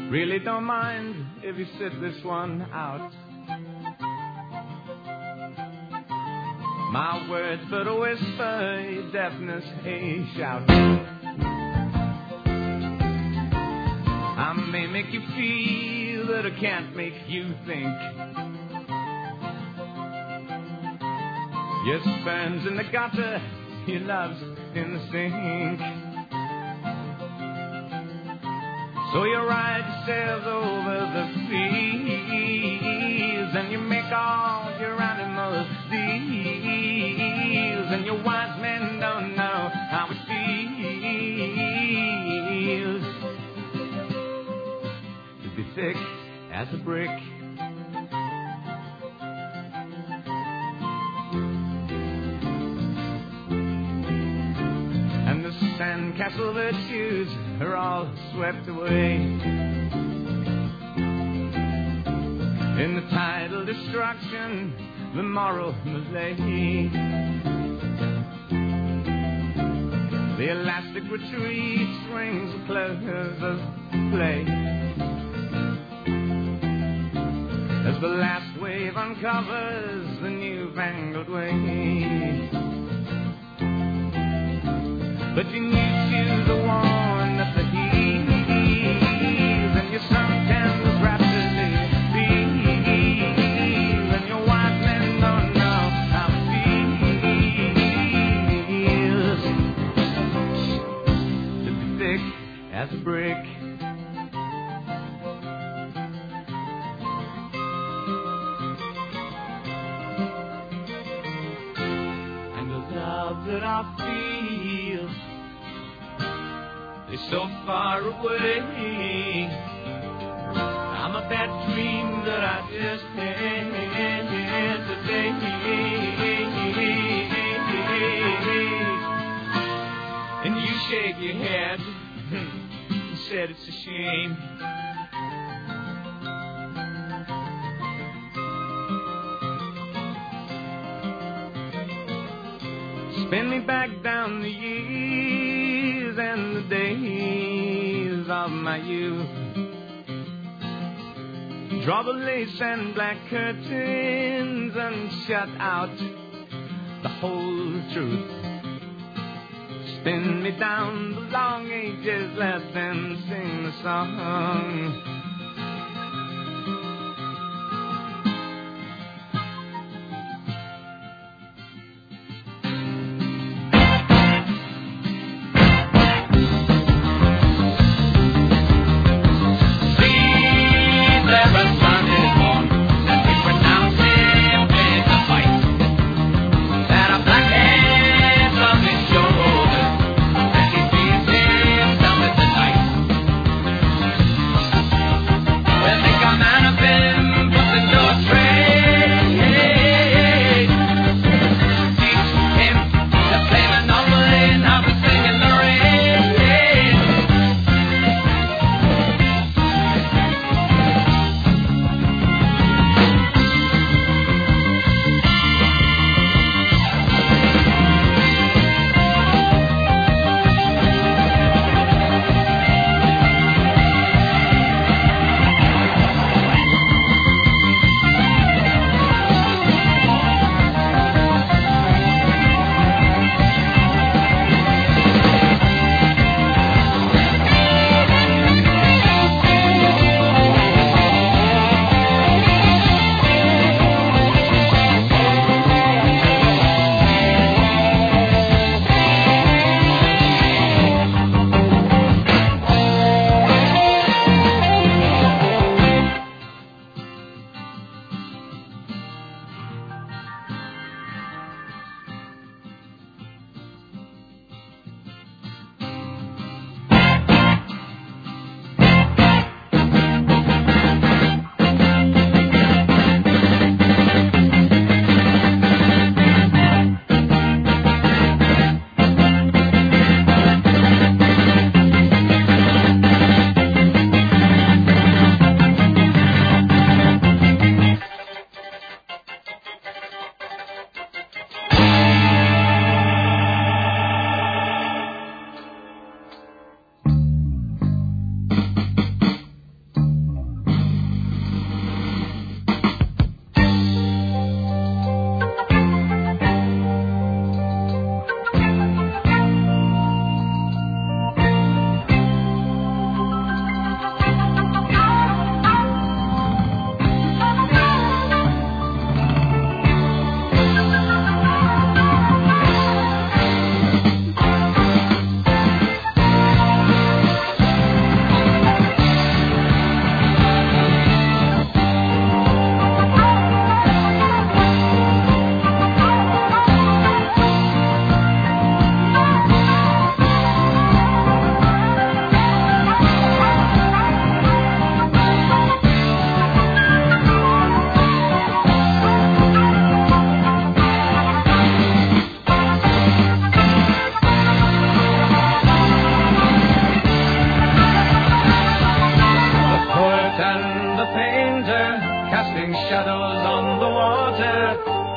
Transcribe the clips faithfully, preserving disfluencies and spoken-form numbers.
Really don't mind if you sit this one out. My words but a whisper, your deafness a shout. I may make you feel that I can't make you think. Your sperm's in the gutter, your love's in the sink. So you ride yourselves over the fields, and you make all your animals deals, and your wise men don't know how it feels to be thick as a brick. And the sandcastle virtues are all swept away in the tidal destruction, the moral malaise. The elastic retreat swings the clothes of play as the last wave uncovers the newfangled way. But you need to the one that the heels, and your sun candles rapidly feel, and your wise men don't know how it feels to be thick as a brick. And the love that I feel is so far away. I'm a bad dream that I just had today. And you shake your head and said it's a shame. Spin me back down the years and the days of my youth. Draw the lace and black curtains and shut out the whole truth. Spin me down the long ages, let them sing the song.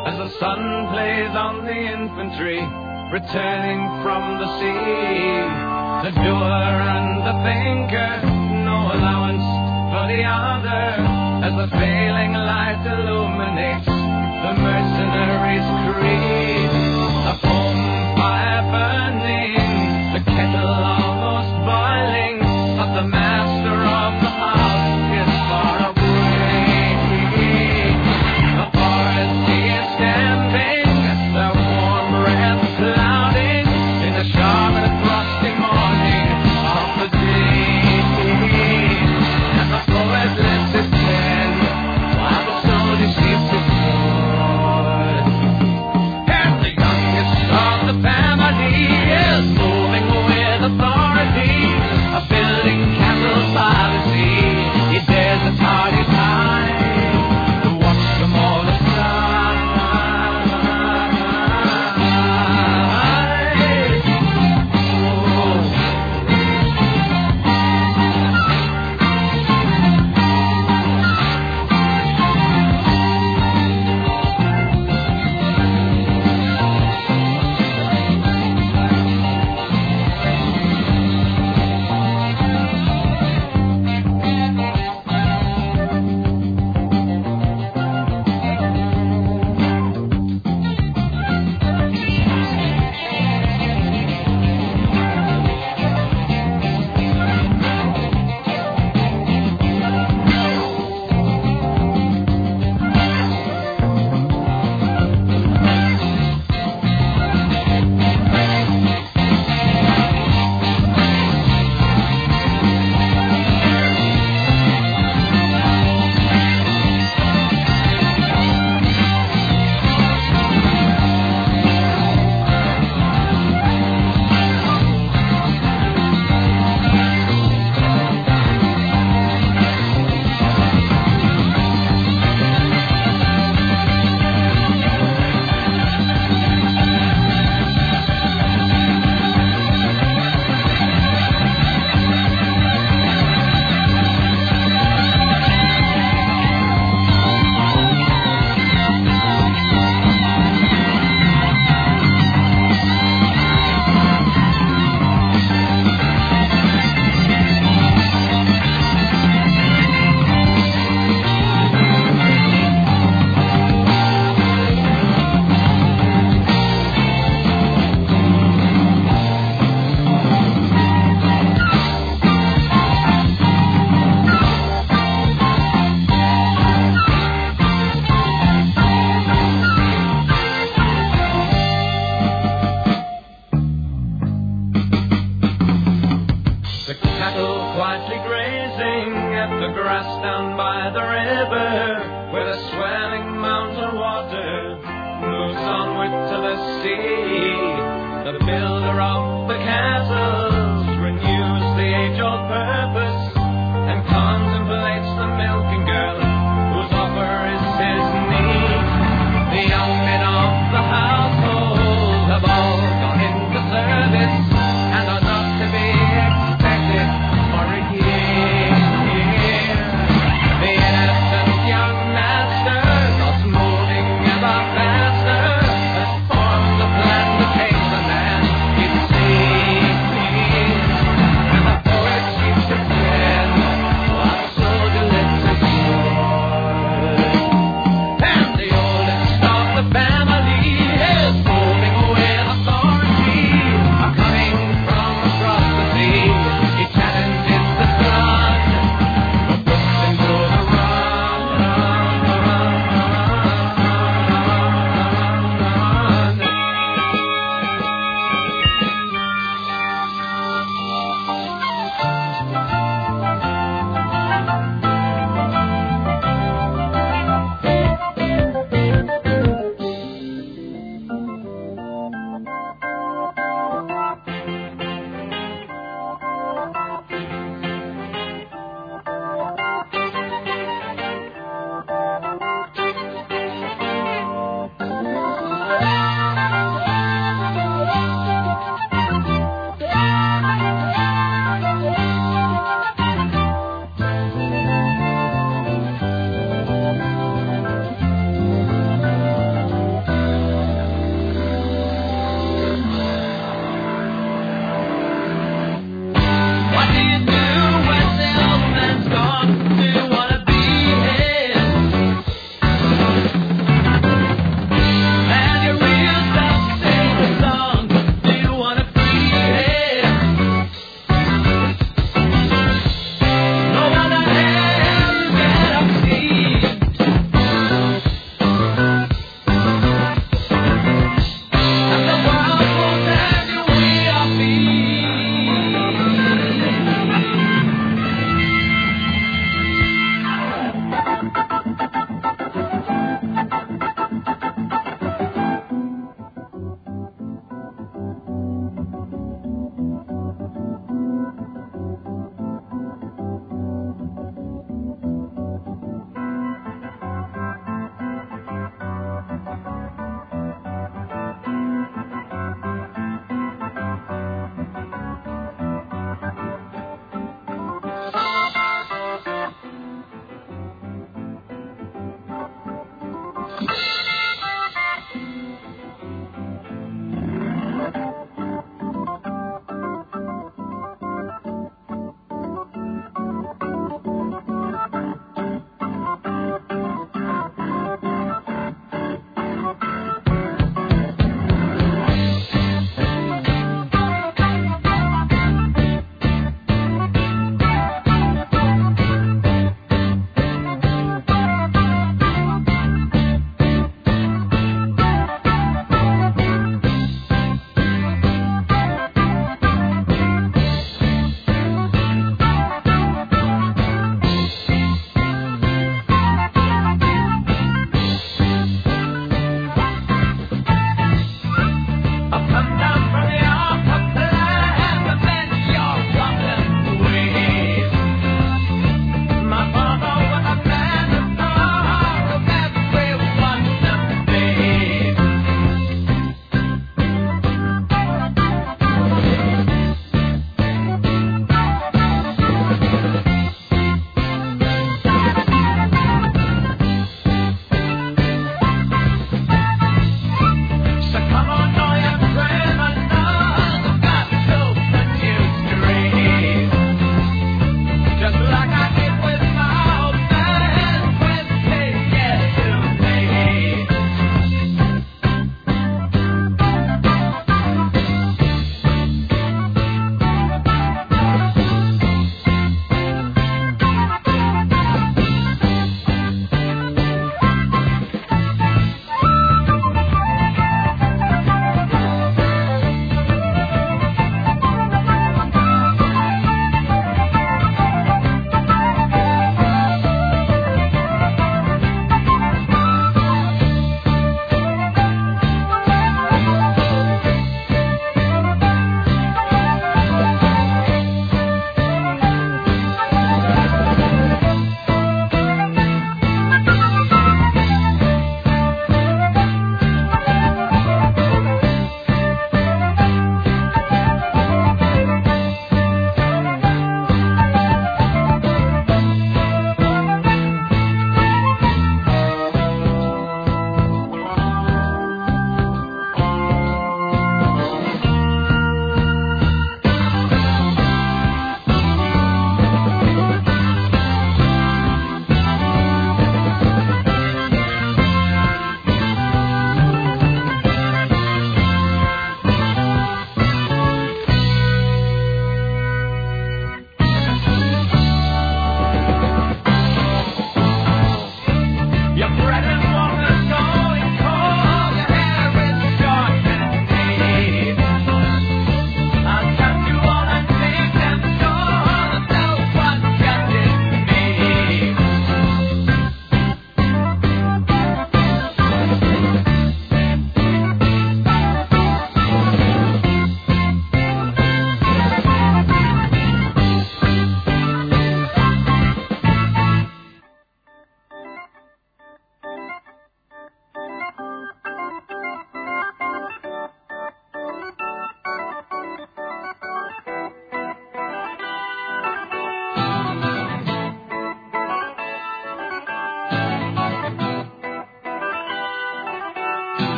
as the sun plays on the infantry returning from the sea. The doer and the thinker, no allowance for the other, as the failing light illuminates the mercenary's creed. The home fire burning, the kettle almost boiling, but the master of the house is far away. The forest is stamping, their warm breath clouding in the sharp and frosty morning of the day. And the poet lets his pen while the soldier sheaths his sword. And the youngest of the family is moving with authority, a building castles by the sea. He dares the tardy time to watch them all aside.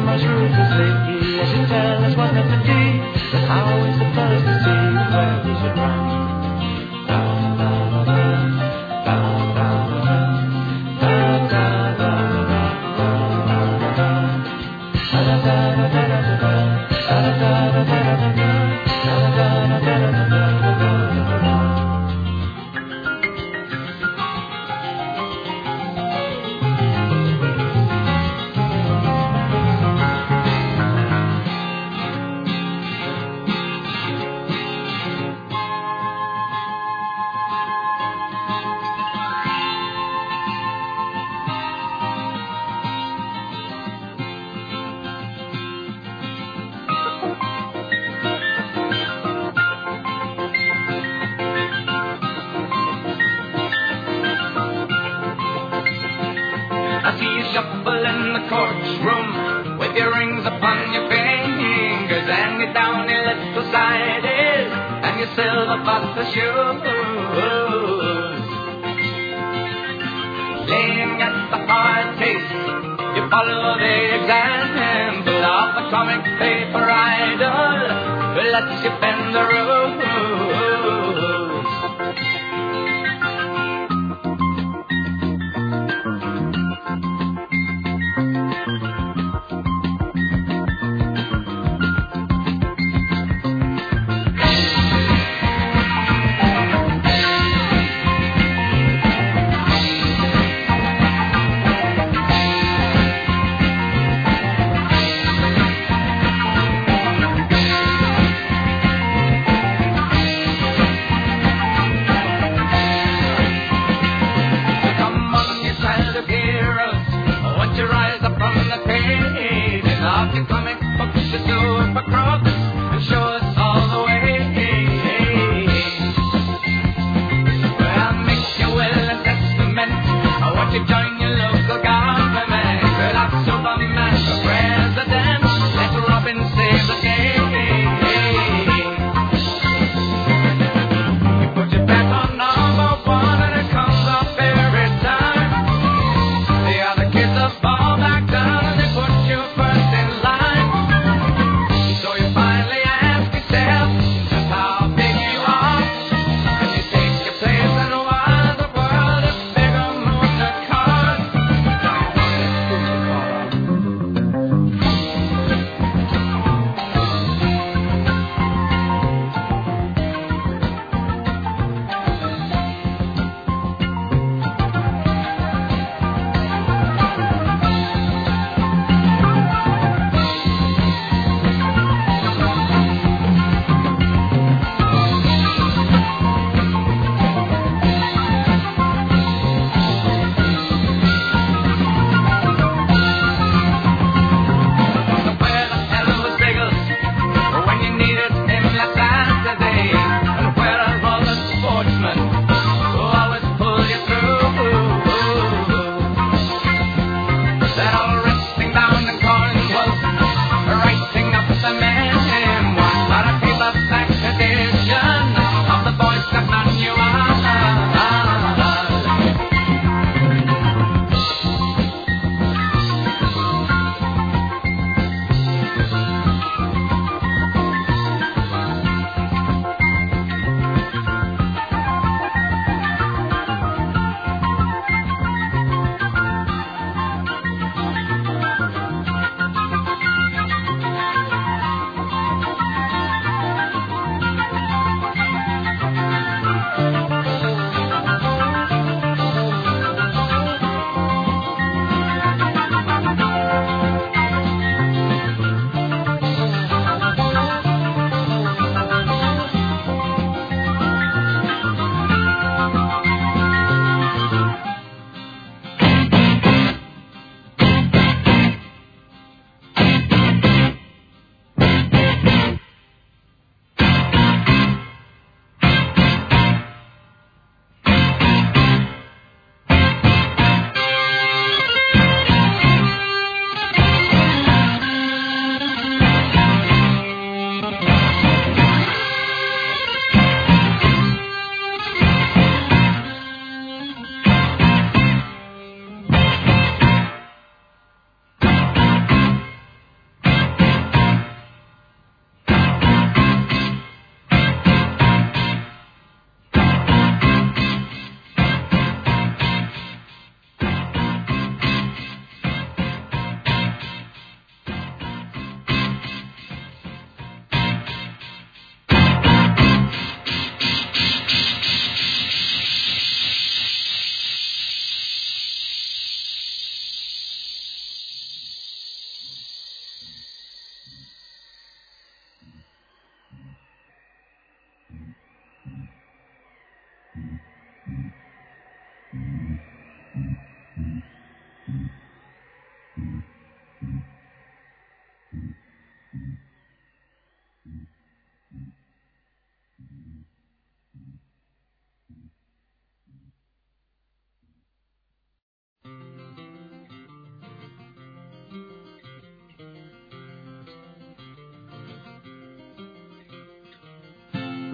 much ruthlessly as you tell us what not to do, but how are we supposed to see where we should run? Da da da da, da da da da, da da da da, da da da da da, da da da da da da, da da da da da da, da da da da da da. I see you shuffle in the courtroom with your rings upon your fingers and your downy little slides and your silver buckle shoes. Laying at the hard taste, you follow the example of a comic paper idol who lets you bend the rules.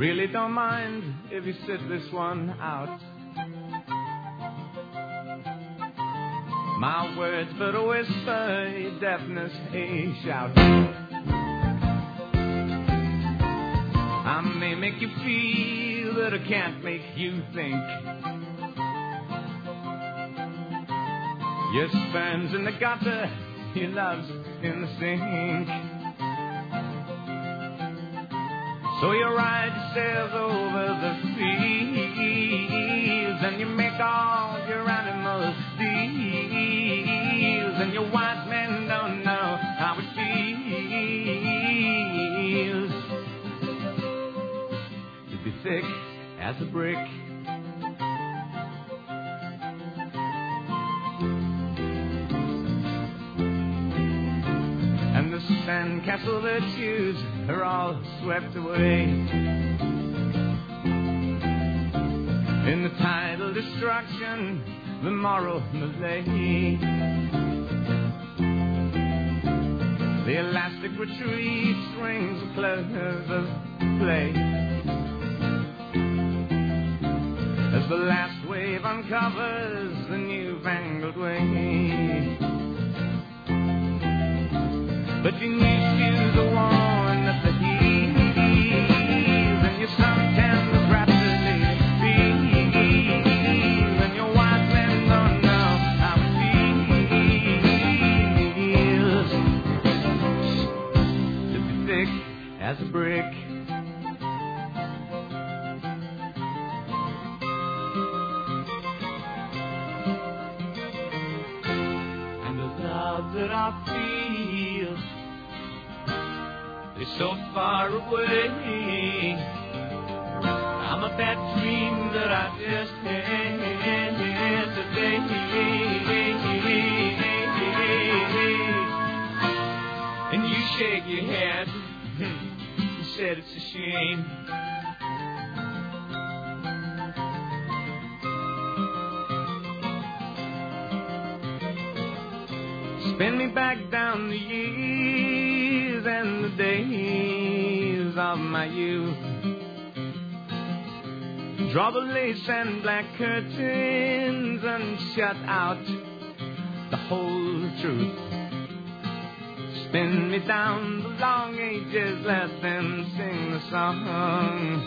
Really don't mind if you sit this one out. My words but a whisper, your deafness a shout. I may make you feel, but I can't make you think. Your sperm's in the gutter, your love's in the sink. So you ride yourselves over the fields, and you make all your animals deals, and your wise men don't know how it feels to be thick as a brick. And the sandcastle virtues are all swept away in the tidal destruction, the moral malaise. The elastic retreat strings the clothes of play as the last wave uncovers the newfangled way. But you need to the one at the heels, and your suntan was rapidly feels, and your wise men don't know how it feels to be thick as a brick. And the love that I feel is so far away. I'm a bad dream that I just had today. And you shake your head and said it's a shame. Spin me back down the years and the days of my youth. Draw the lace and black curtains and shut out the whole truth. Spin me down the long ages, let them sing the song.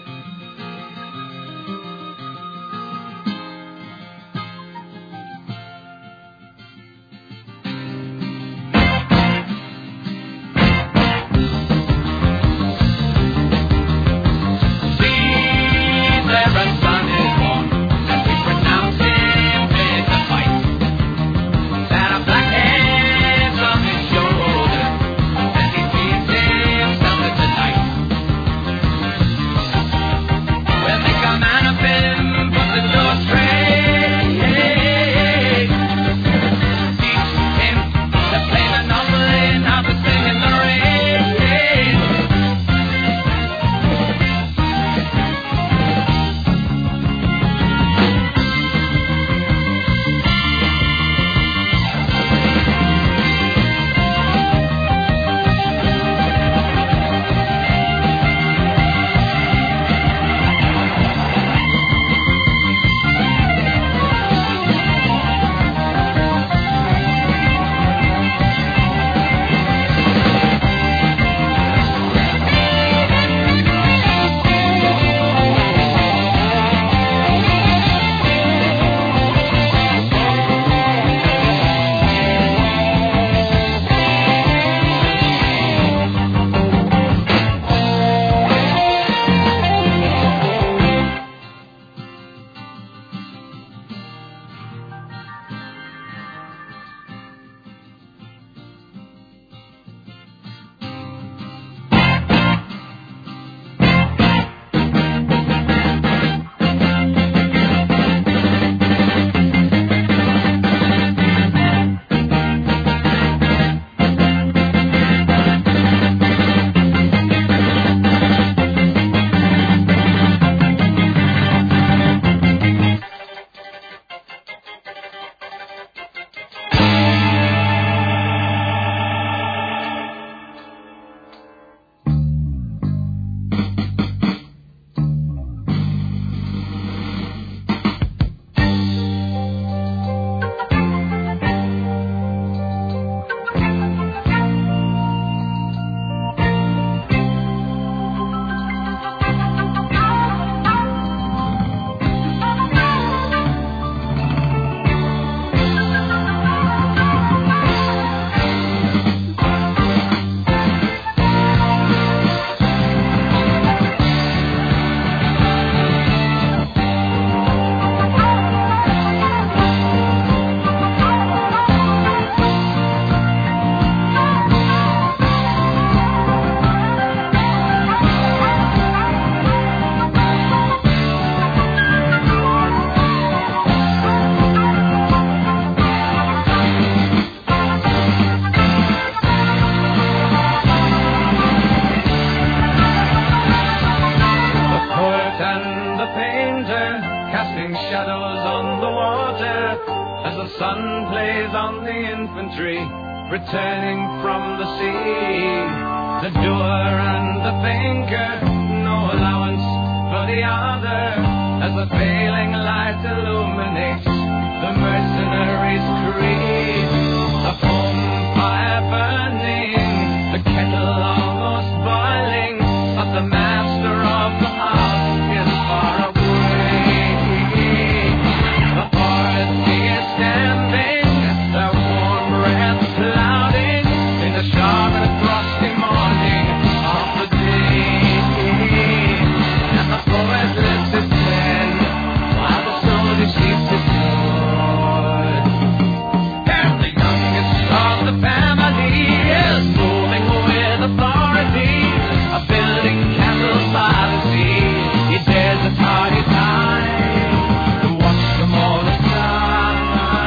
infantry returning from the sea. The doer and the thinker, no allowance for the other, as the failing light illuminates the mercenaries' creed. A home fire burning, the kettle almost boiling, but the master of the house is far away. The forest is standing, their warm breath clouding in the sharp and frosty morning of the day. And the poet lifts his pen while the soldier sleeps his sword. And the youngest of the family is moving with authority, a building castles by the sea. He dares the party time to watch them all aside.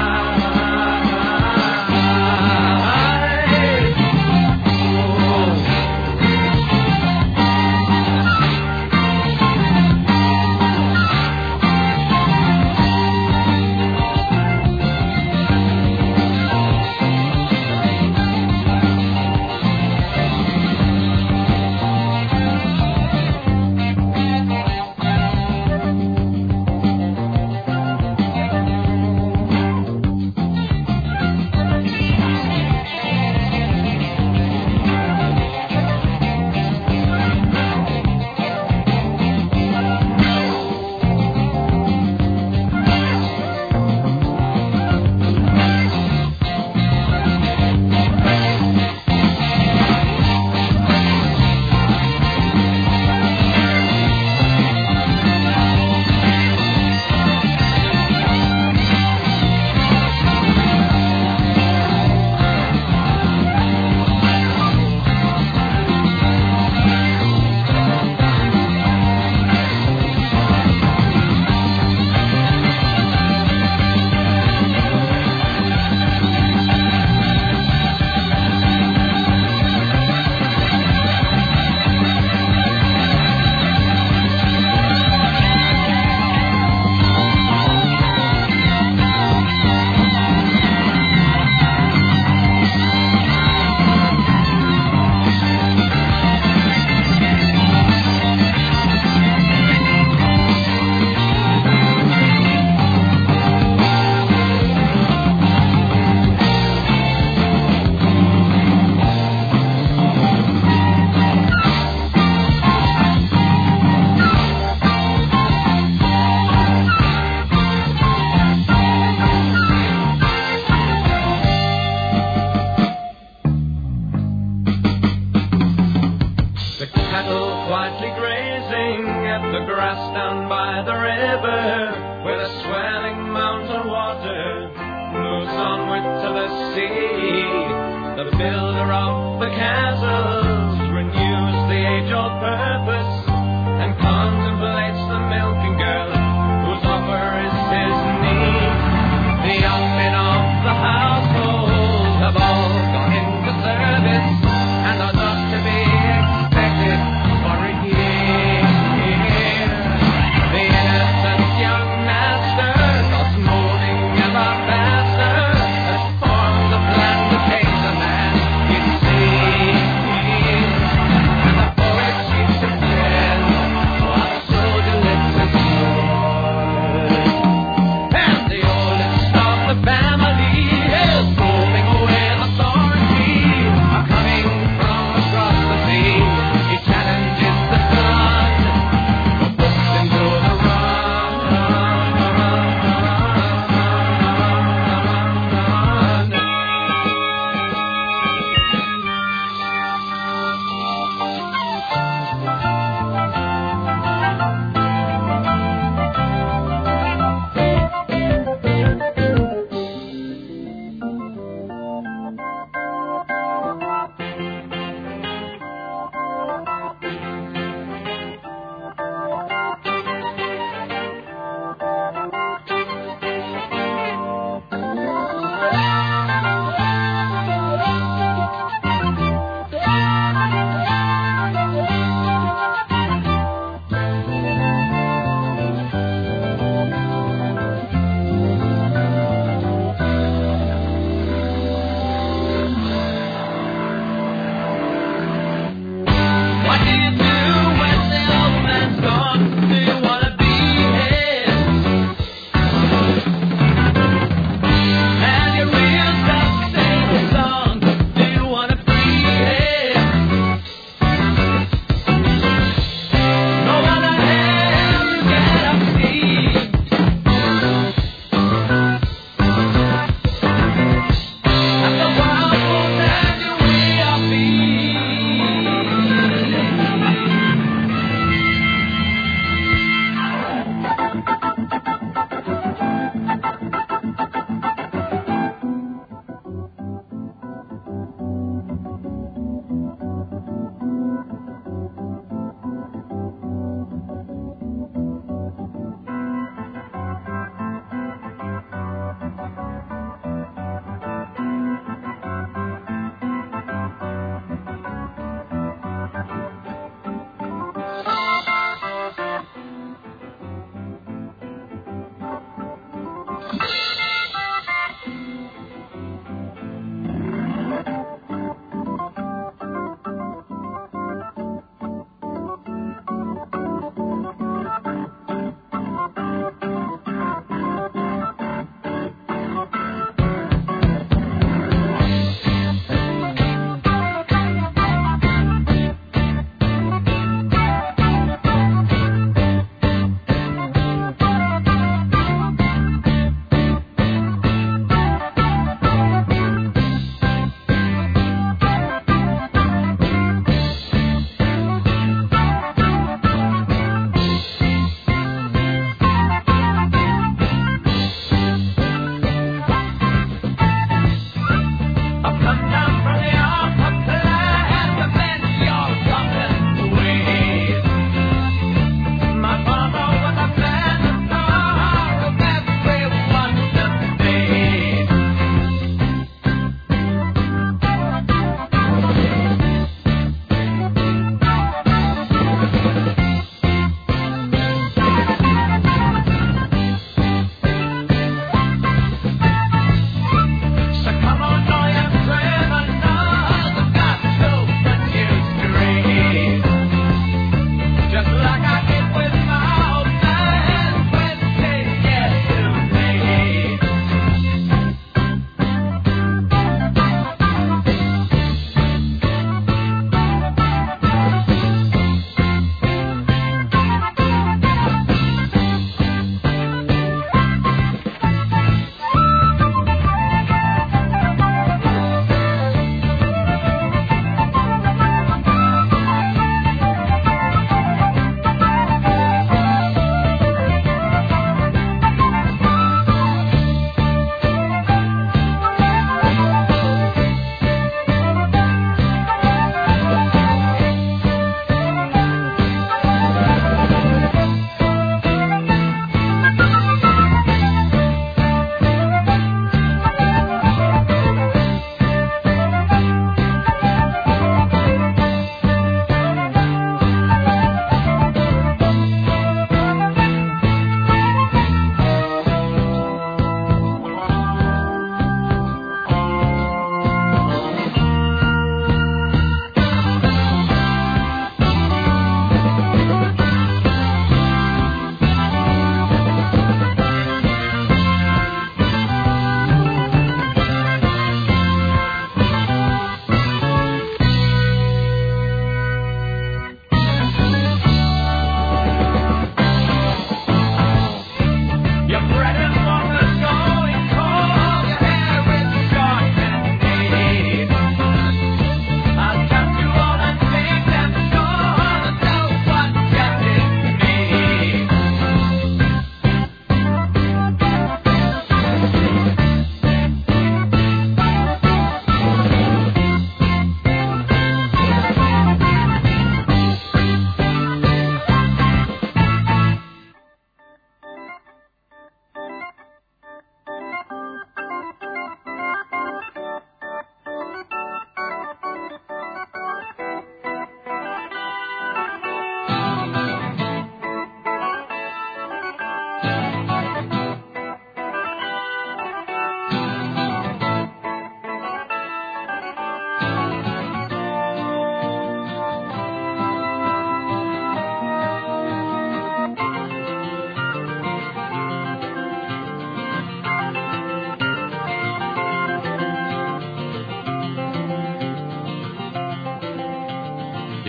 Oh.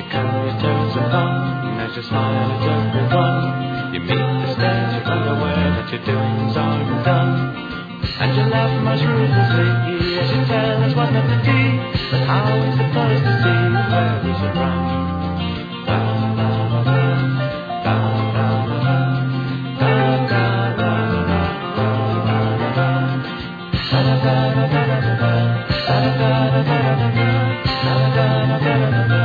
and you turn some fun as you smile at everyone. You meet the stairs, you're unaware that you're doing all you've done. And you laugh much ruthlessly as you tell us what not to do, but how we're supposed to see where we should run. Da da da da, da da da da, da da da da, da da da da da, da da da da da da, da da da da da da, da da da da da.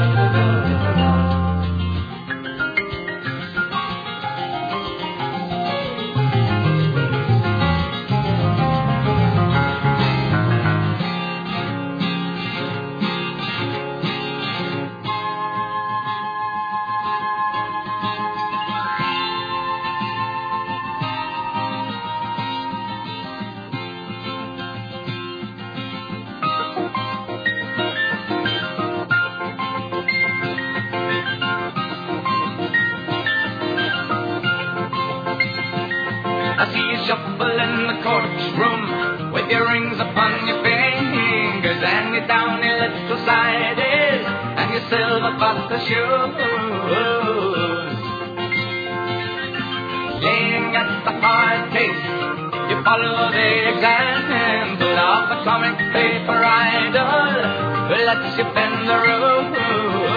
I see you shuffle in the courtroom with your rings upon your fingers and your downy little sided and your silver buckle shoes. Laying at the hard case, you follow the example of a comic paper idol who lets you bend the rules.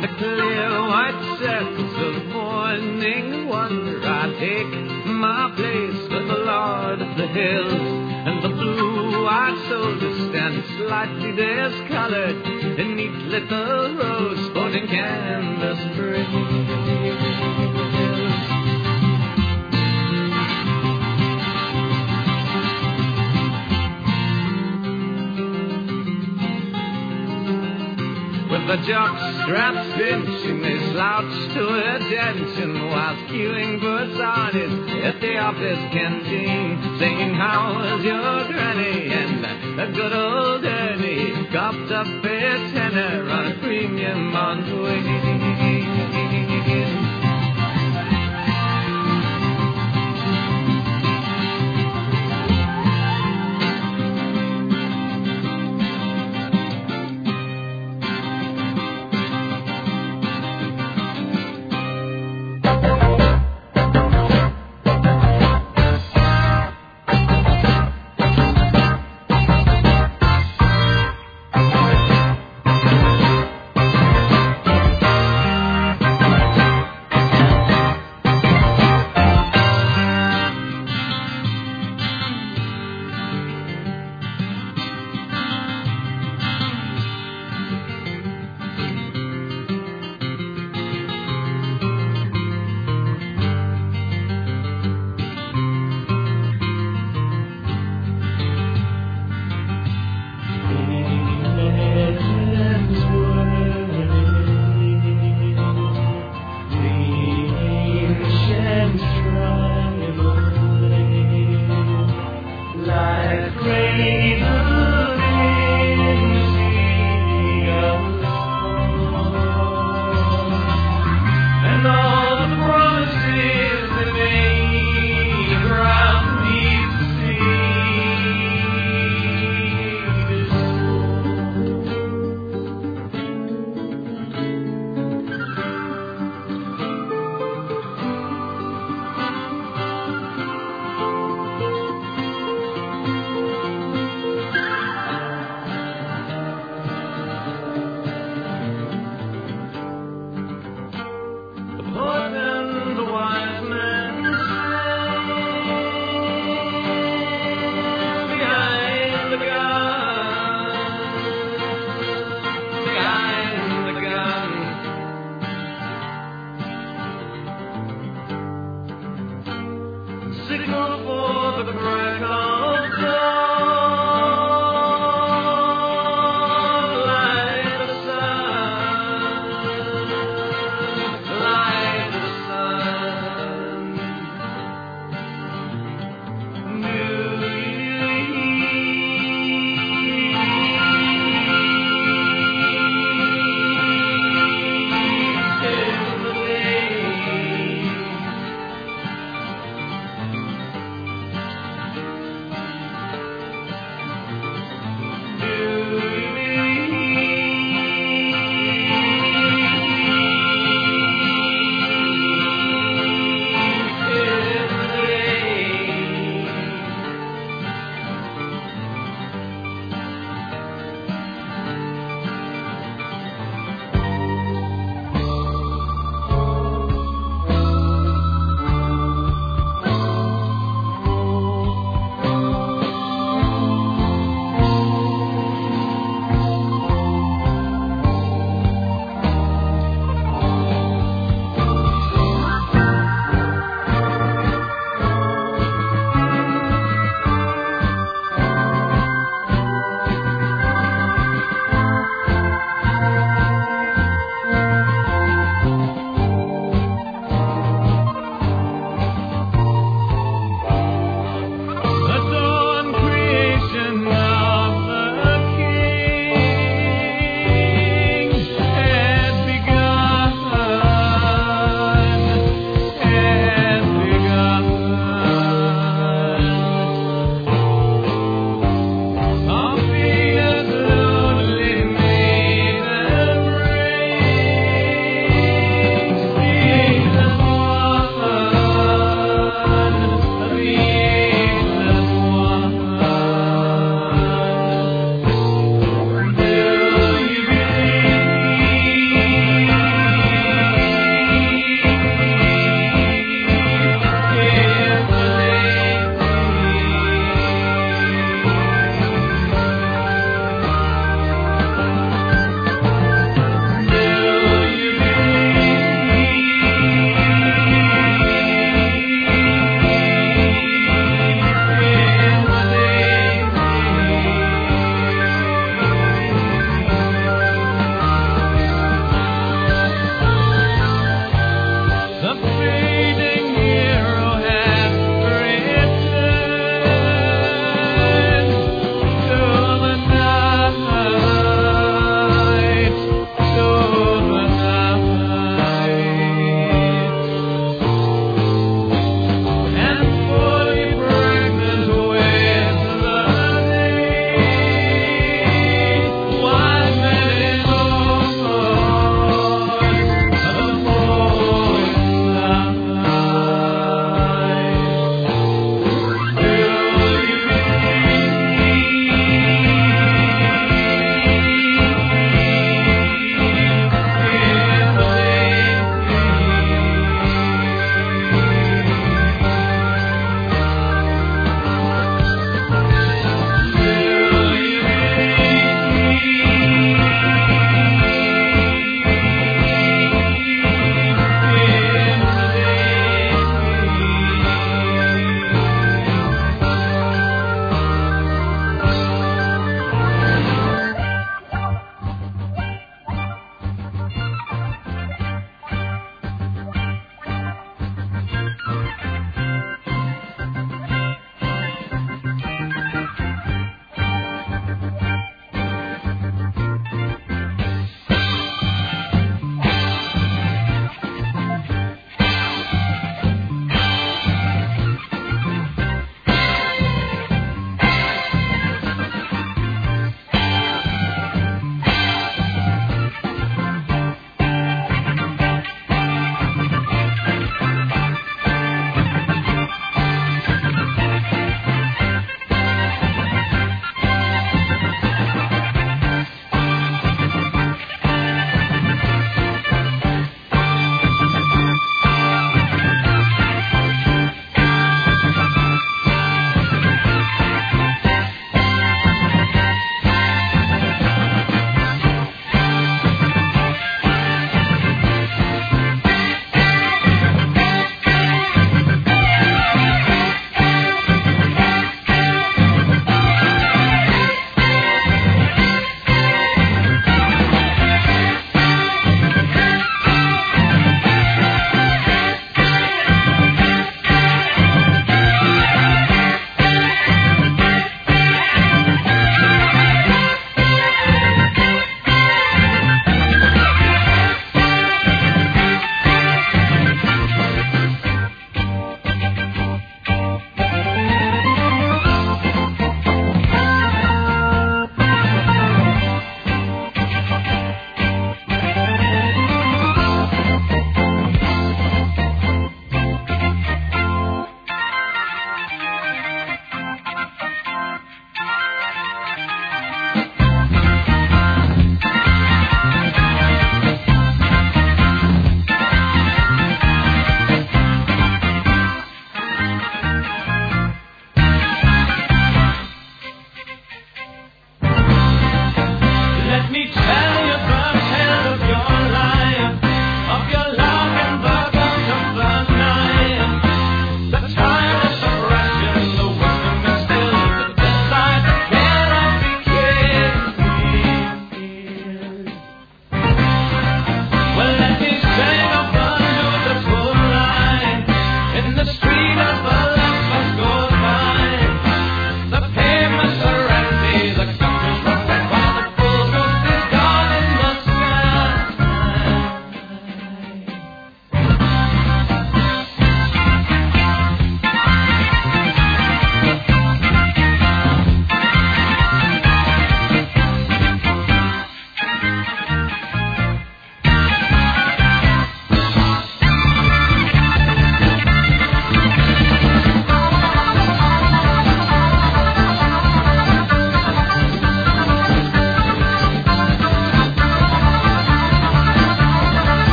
the clear white circles of morning wonder, I take my place with the Lord of the hills. And the blue-eyed soldiers stand slightly discolored in neat little rows sporting canvas frills. With the jock straps cinching, they slouch to attention whilst queuing for sardies at the office canteen, singing how's your granny and the good old Ernie copped up a tenner on a premium on wing.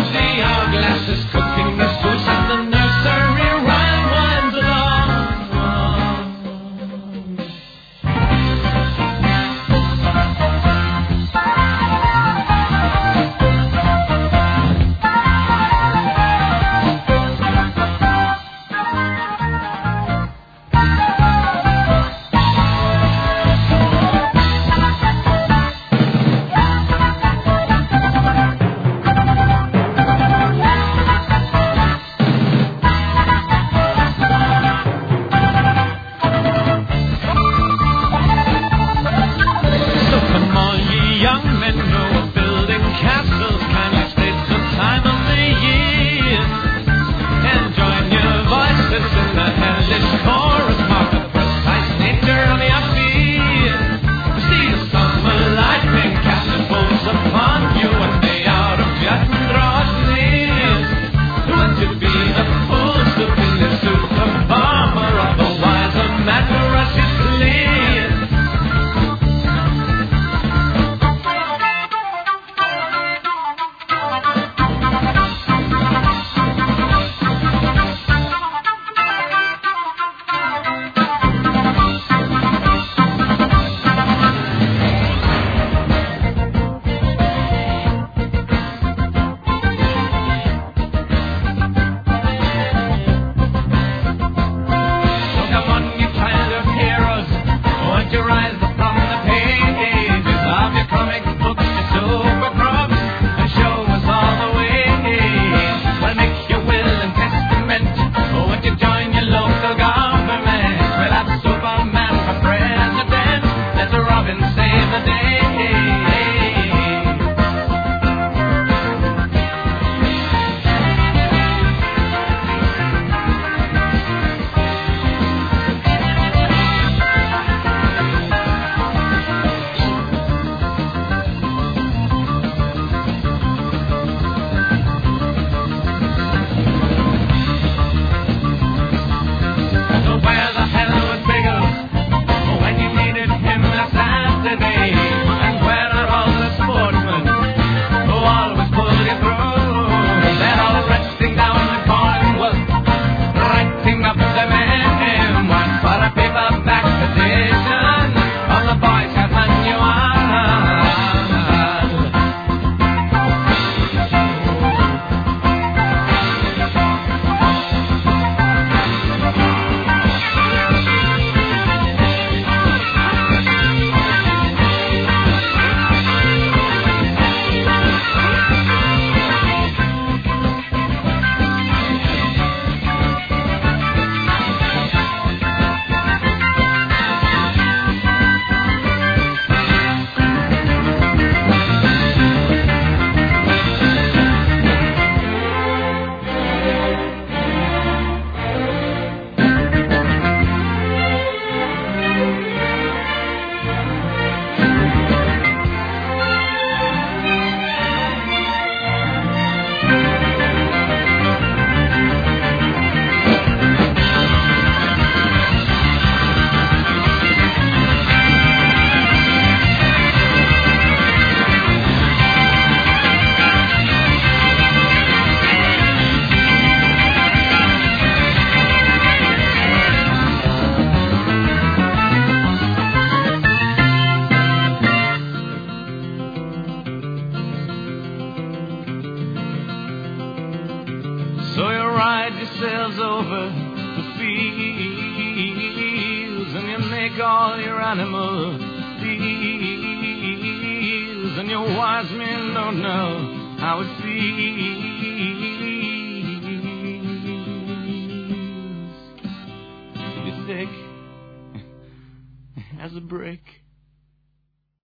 empty hourglasses, cooking the soups at the nursery rhyme winds along. yourselves over the fields, and you make all your animal deals, and your wise men don't know how it feels. To be thick as a brick.